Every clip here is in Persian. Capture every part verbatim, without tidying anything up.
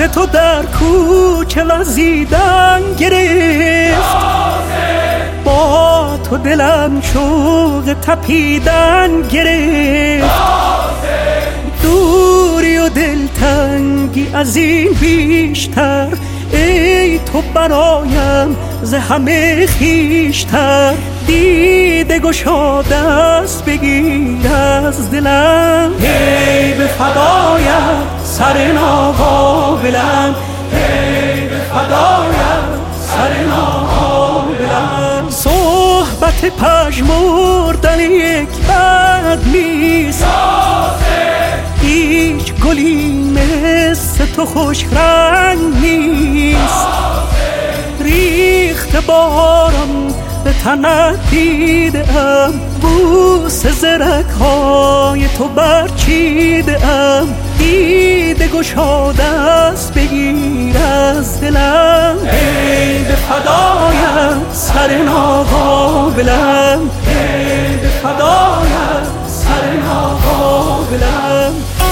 تو در کوچه وزیدن گرفت، با تو دلم شوق تپیدن گرفت. دوری و دلتنگی از این بیشتر، ای تو برایم ز همه خویشتر. دیده گشاده است بگیر از دلم، ای به فدایت سر ناقابلم، ای به فدایت سر ناقابلم. صحبت پژمردن یک بد نیست، هیچ گلی مثل تو خوش رنگ نیست. ریخت باران به تنت دیدم، بوس زرک های تو برچیدم. دیده گشاده است بگیر از دلم، ای به فدایت سر ناقابلم، ای به فدایت سر ناقابلم.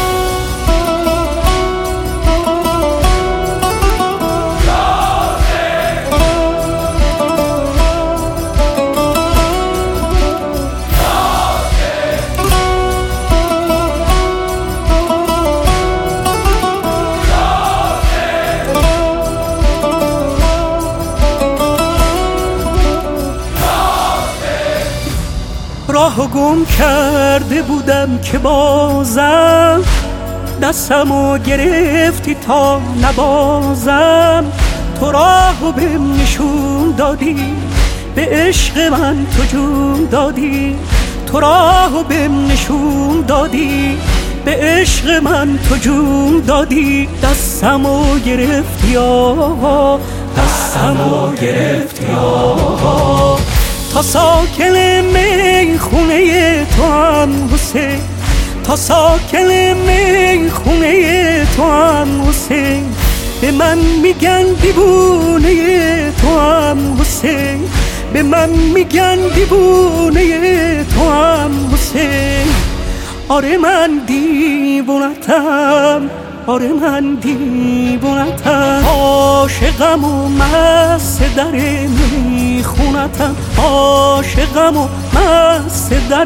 راه گم کرده بودم که بازم، دستمو گرفتی تا نبازم. تو راهو بهم نشون دادی، به عشق من تو جون دادی. تو راهو بهم نشون دادی، به عشق من تو جون دادی. دستمو گرفتی آقا، دستمو گرفتی آقا. تا ساکن میخونه تو هم حسین، تا ساکن میخونه تو هم حسین. به من میگن دیوونه تو هم حسین، به من میگن دیوونه تو هم حسین. آره من دیوونتم، آره من دیوونتم. عاشقم و مست در میخونتم، عاشقم و مست در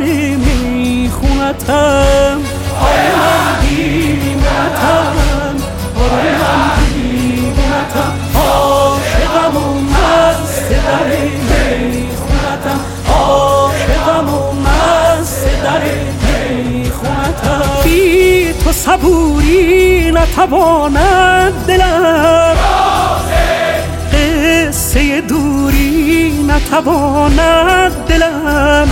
میخونتم. آره من دیوونتم، آره من دیوونتم. عاشقم و مست در میخونتم، عاشقم و مست در میخونتم. بی تو صبوری نتواند دلم، قصه دوری نتواند دلم.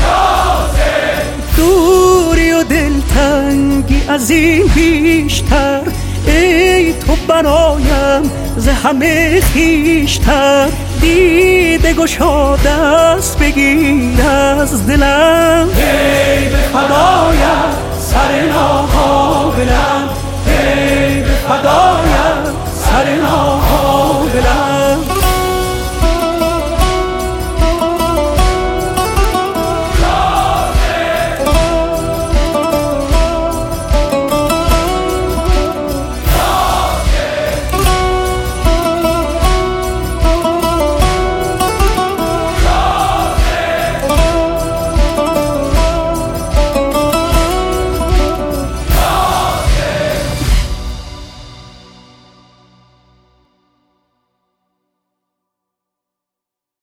دوری و دلتنگی از این بیشتر، ای تو برایم ز همه خویشتر. دیده گشاده است بگیر از دلم، ای به فدایت سر ناقابلم، ای به فدایت سر ناقابلم.